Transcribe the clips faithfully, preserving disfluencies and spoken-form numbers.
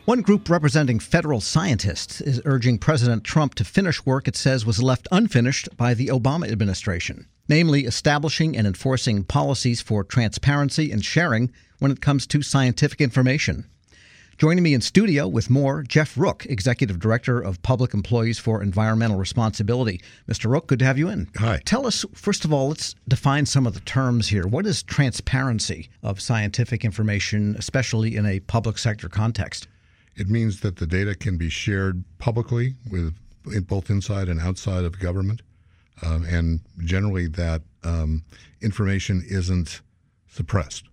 One group representing federal scientists is urging President Trump to finish work it says was left unfinished by the Obama administration, namely establishing and enforcing policies for transparency and sharing when it comes to scientific information. Joining me in studio with more, Jeff Rook, Executive Director of Public Employees for Environmental Responsibility. Mister Rook, good to have you in. Hi. Tell us, first of all, let's define some of the terms here. What is transparency of scientific information, especially in a public sector context? It means that the data can be shared publicly with both inside and outside of government, um, and generally that um, information isn't suppressed.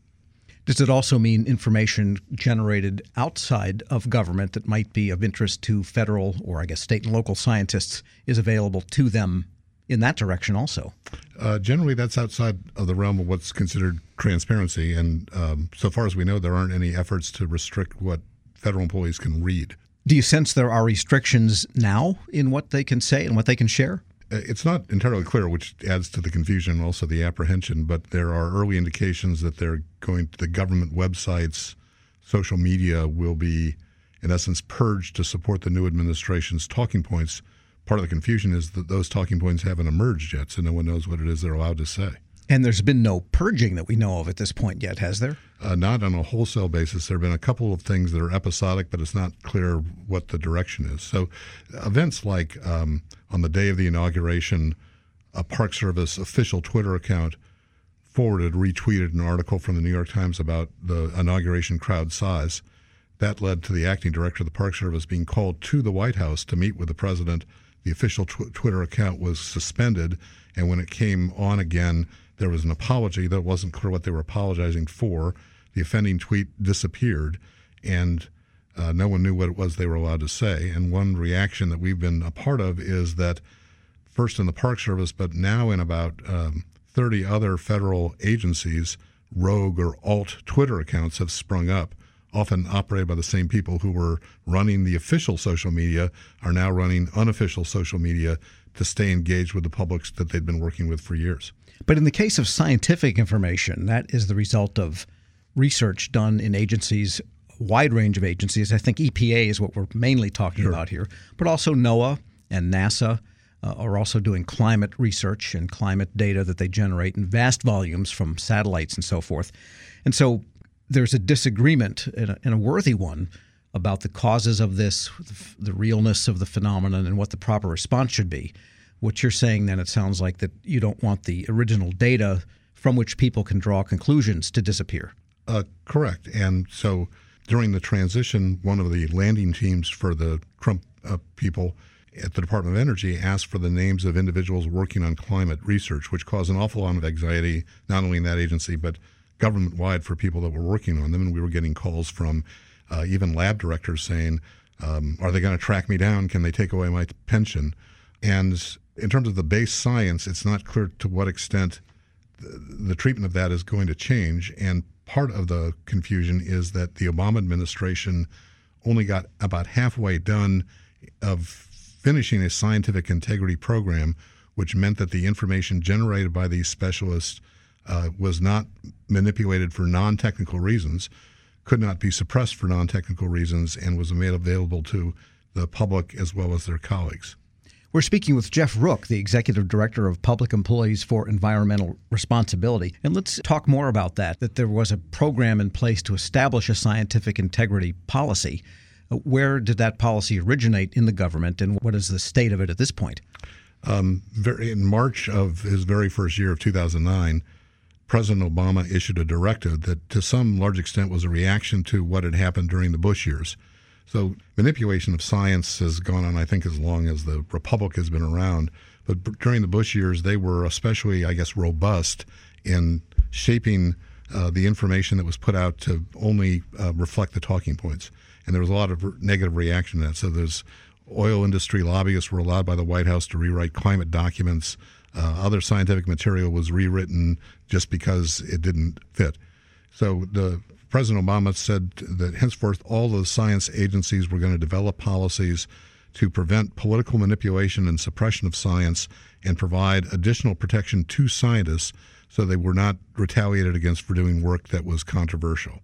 Does it also mean information generated outside of government that might be of interest to federal or, I guess, state and local scientists is available to them in that direction also? Uh, generally, that's outside of the realm of what's considered transparency. And um, so far as we know, there aren't any efforts to restrict what federal employees can read. Do you sense there are restrictions now in what they can say and what they can share? It's not entirely clear, which adds to the confusion and also the apprehension, but there are early indications that they're going to the government websites, social media will be, in essence, purged to support the new administration's talking points. Part of the confusion is that those talking points haven't emerged yet, so no one knows what it is they're allowed to say. And there's been no purging that we know of at this point yet, has there? Uh, not on a wholesale basis. There have been a couple of things that are episodic, but it's not clear what the direction is. So events like um, on the day of the inauguration, a Park Service official Twitter account forwarded, retweeted an article from the New York Times about the inauguration crowd size. That led to the acting director of the Park Service being called to the White House to meet with the president. The official tw- Twitter account was suspended, and when it came on again, there was an apology that wasn't clear what they were apologizing for. The offending tweet disappeared, and uh, no one knew what it was they were allowed to say. And one reaction that we've been a part of is that first in the Park Service, but now in about um, thirty other federal agencies, rogue or alt Twitter accounts have sprung up, often operated by the same people who were running the official social media, are now running unofficial social media to stay engaged with the publics that they'd been working with for years. But in the case of scientific information, that is the result of research done in agencies, a wide range of agencies. I think E P A is what we're mainly talking Sure. about here, but also NOAA and NASA uh, are also doing climate research and climate data that they generate in vast volumes from satellites and so forth. And so there's a disagreement, and a, and a worthy one, about the causes of this, the realness of the phenomenon, and what the proper response should be. What you're saying then, it sounds like that you don't want the original data from which people can draw conclusions to disappear. Uh, correct. And so during the transition, one of the landing teams for the Trump uh, people at the Department of Energy asked for the names of individuals working on climate research, which caused an awful lot of anxiety, not only in that agency, but government-wide for people that were working on them. And we were getting calls from uh, even lab directors saying, um, are they going to track me down? Can they take away my pension? And in terms of the base science, it's not clear to what extent the, the treatment of that is going to change. And part of the confusion is that the Obama administration only got about halfway done of finishing a scientific integrity program, which meant that the information generated by these specialists uh, was not manipulated for non-technical reasons, could not be suppressed for non-technical reasons, and was made available to the public as well as their colleagues. We're speaking with Jeff Rook, the Executive Director of Public Employees for Environmental Responsibility. And let's talk more about that, that there was a program in place to establish a scientific integrity policy. Where did that policy originate in the government, and what is the state of it at this point? Um, very, in March of his very first year of two thousand nine, President Obama issued a directive that to some large extent was a reaction to what had happened during the Bush years. So manipulation of science has gone on, I think, as long as the Republic has been around. But during the Bush years, they were especially, I guess, robust in shaping uh, the information that was put out to only uh, reflect the talking points. And there was a lot of negative reaction to that. So there's oil industry lobbyists were allowed by the White House to rewrite climate documents. Uh, other scientific material was rewritten just because it didn't fit. So the President Obama said that henceforth all the science agencies were going to develop policies to prevent political manipulation and suppression of science and provide additional protection to scientists so they were not retaliated against for doing work that was controversial.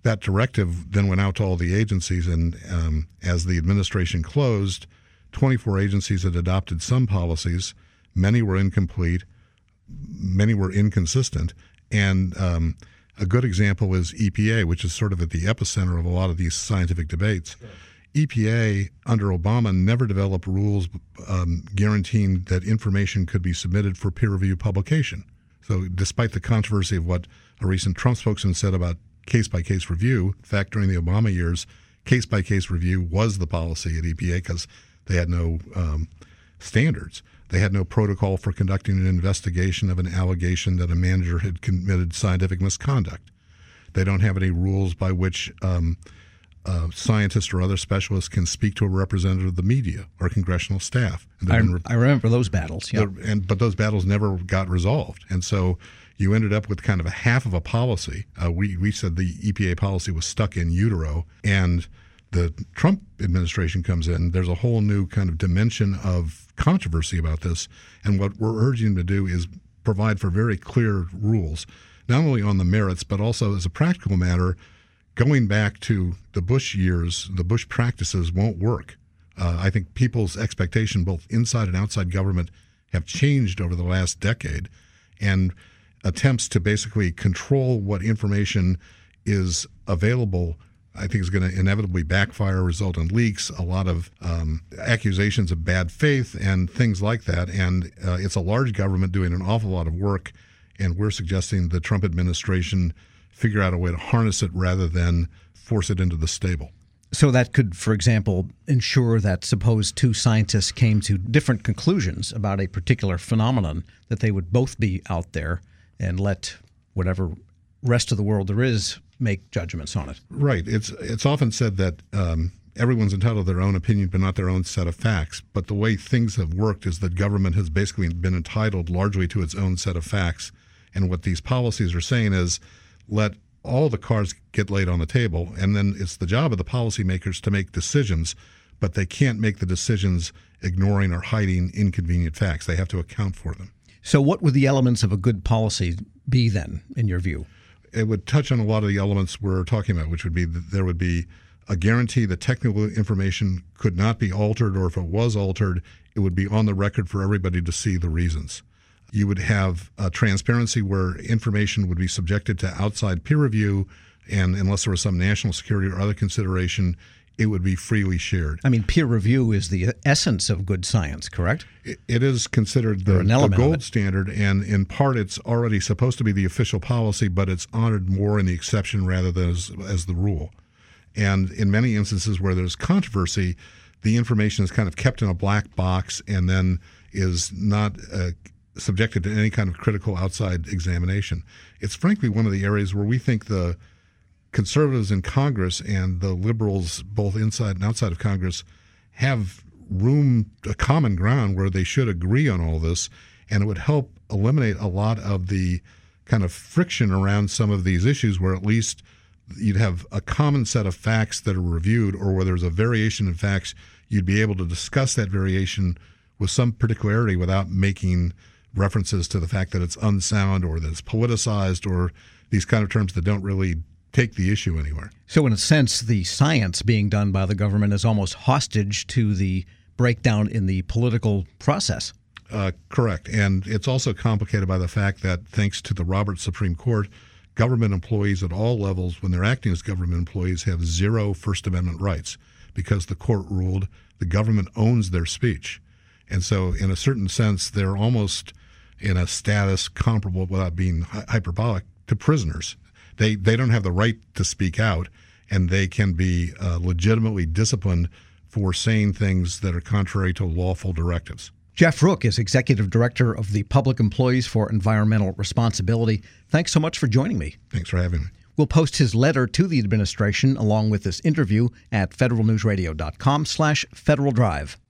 that directive then went out to all the agencies, and um, as the administration closed, twenty-four agencies had adopted some policies. Many were incomplete. Many were inconsistent. And um, a good example is E P A, which is sort of at the epicenter of a lot of these scientific debates. Sure. E P A, under Obama, never developed rules um, guaranteeing that information could be submitted for peer review publication. So despite the controversy of what a recent Trump spokesman said about case-by-case review, in fact, during the Obama years, case-by-case review was the policy at E P A because they had no um, standards. They had no protocol for conducting an investigation of an allegation that a manager had committed scientific misconduct. They don't have any rules by which um, uh, scientists or other specialists can speak to a representative of the media or congressional staff. I, re- I remember those battles. Yeah, and but those battles never got resolved, and so you ended up with kind of a half of a policy. Uh, we we said the E P A policy was stuck in utero, and the Trump administration comes in, there's a whole new kind of dimension of controversy about this. And what we're urging them to do is provide for very clear rules, not only on the merits, but also as a practical matter, going back to the Bush years, the Bush practices won't work. Uh, I think people's expectation, both inside and outside government, have changed over the last decade. And attempts to basically control what information is available, I think, is going to inevitably backfire, result in leaks, a lot of um, accusations of bad faith and things like that. And uh, it's a large government doing an awful lot of work, and we're suggesting the Trump administration figure out a way to harness it rather than force it into the stable. So that could, for example, ensure that suppose two scientists came to different conclusions about a particular phenomenon, that they would both be out there and let whatever rest of the world there is make judgments on it. Right. It's it's often said that um, everyone's entitled to their own opinion, but not their own set of facts. But the way things have worked is that government has basically been entitled largely to its own set of facts. And what these policies are saying is let all the cards get laid on the table, and then it's the job of the policymakers to make decisions, but they can't make the decisions ignoring or hiding inconvenient facts. They have to account for them. So what would the elements of a good policy be then, in your view? It would touch on a lot of the elements we're talking about, which would be that there would be a guarantee that technical information could not be altered, or if it was altered, it would be on the record for everybody to see the reasons. You would have a transparency where information would be subjected to outside peer review, and unless there was some national security or other consideration, it would be freely shared. I mean, peer review is the essence of good science, correct? It, it is considered the, the gold standard, and in part it's already supposed to be the official policy, but it's honored more in the exception rather than as, as the rule. And in many instances where there's controversy, the information is kind of kept in a black box and then is not uh, subjected to any kind of critical outside examination. It's frankly one of the areas where we think the conservatives in Congress and the liberals, both inside and outside of Congress, have room, a common ground where they should agree on all this, and it would help eliminate a lot of the kind of friction around some of these issues, where at least you'd have a common set of facts that are reviewed, or where there's a variation in facts, you'd be able to discuss that variation with some particularity without making references to the fact that it's unsound or that it's politicized or these kind of terms that don't really take the issue anywhere. So in a sense, the science being done by the government is almost hostage to the breakdown in the political process. Uh, correct. And it's also complicated by the fact that, thanks to the Roberts Supreme Court, government employees at all levels, when they're acting as government employees, have zero First Amendment rights, because the court ruled the government owns their speech. And so in a certain sense, they're almost in a status comparable, without being hyperbolic, to prisoners. They they don't have the right to speak out, and they can be uh, legitimately disciplined for saying things that are contrary to lawful directives. Jeff Rook is Executive Director of the Public Employees for Environmental Responsibility. Thanks so much for joining me. Thanks for having me. We'll post his letter to the administration along with this interview at federal news radio dot com slash Federal Drive.